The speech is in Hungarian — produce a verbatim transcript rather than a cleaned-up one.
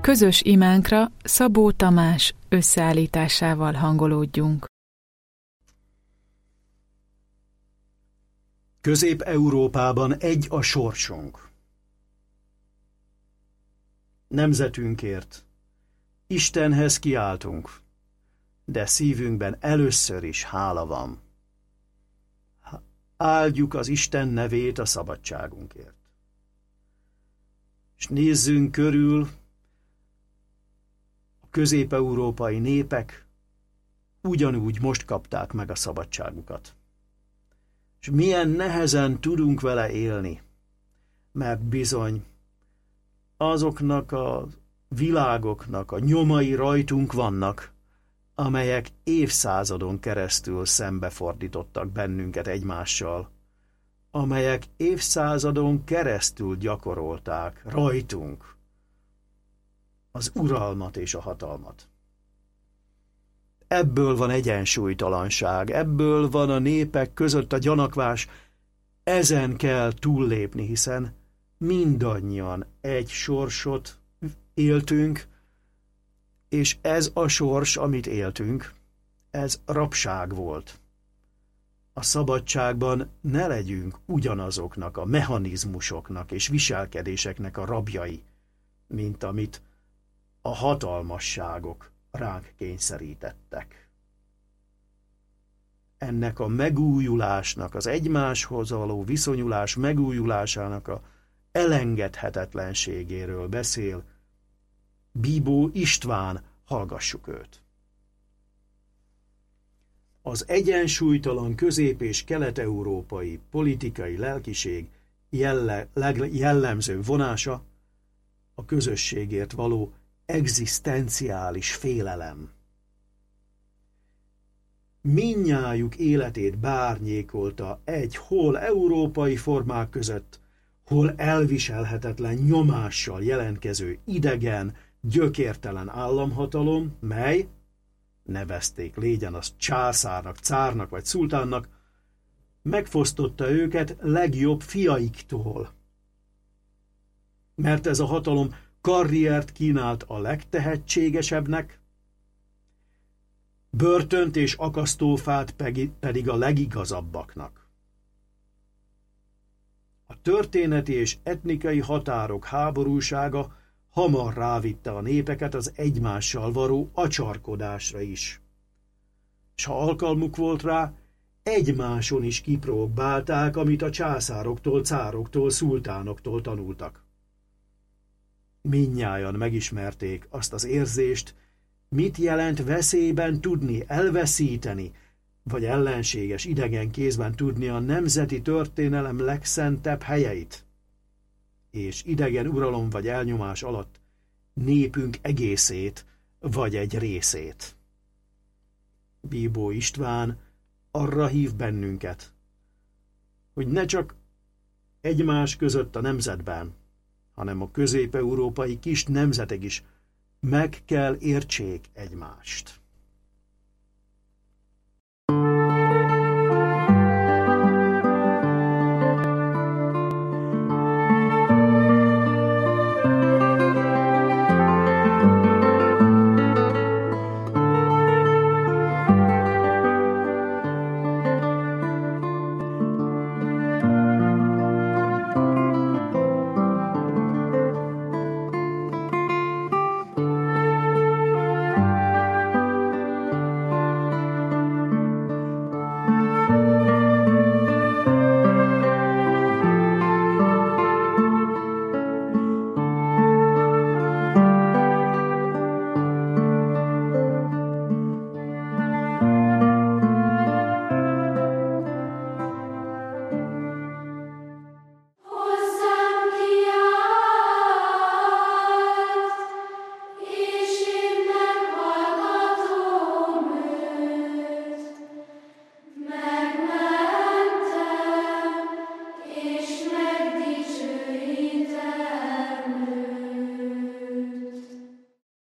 közös imánkra Szabó Tamás összeállításával hangolódjunk. Közép-Európában egy a sorsunk. Nemzetünkért Istenhez kiáltunk, de szívünkben először is hála van. Áldjuk az Isten nevét a szabadságunkért. És nézzünk körül, a közép-európai népek ugyanúgy most kapták meg a szabadságukat. És milyen nehezen tudunk vele élni, mert bizony azoknak a világoknak a nyomai rajtunk vannak, amelyek évszázadon keresztül szembefordítottak bennünket egymással, amelyek évszázadon keresztül gyakorolták rajtunk az uralmat és a hatalmat. Ebből van egyensúlytalanság, ebből van a népek között a gyanakvás, ezen kell túllépni, hiszen mindannyian egy sorsot éltünk, és ez a sors, amit éltünk, ez rabság volt. A szabadságban ne legyünk ugyanazoknak a mechanizmusoknak és viselkedéseknek a rabjai, mint amit a hatalmasságok ránk kényszerítettek. Ennek a megújulásnak, az egymáshoz való viszonyulás megújulásának a elengedhetetlenségéről beszél Bíbó István, hallgassuk őt. Az egyensúlytalan közép- és kelet-európai politikai lelkiség jelle, jellemző vonása a közösségért való egzisztenciális félelem. Mindnyájuk életét bárnyékolta egy hol európai formák között, hol elviselhetetlen nyomással jelentkező idegen, gyökértelen államhatalom, mely, nevezték légyen az császárnak, cárnak vagy szultánnak, megfosztotta őket legjobb fiaiktól. Mert ez a hatalom karriert kínált a legtehetségesebbnek, börtönt és akasztófát pedig a legigazabbaknak. A történeti és etnikai határok háborúsága hamar rávitte a népeket az egymással való acsarkodásra is. S ha alkalmuk volt rá, egymáson is kipróbálták, amit a császároktól, cároktól, szultánoktól tanultak. Mindnyájan megismerték azt az érzést, mit jelent veszélyben tudni elveszíteni, vagy ellenséges idegen kézben tudni a nemzeti történelem legszentebb helyeit, és idegen uralom vagy elnyomás alatt népünk egészét vagy egy részét. Bíbó István arra hív bennünket, hogy ne csak egymás között a nemzetben, hanem a közép-európai kis nemzetek is meg kell értsék egymást.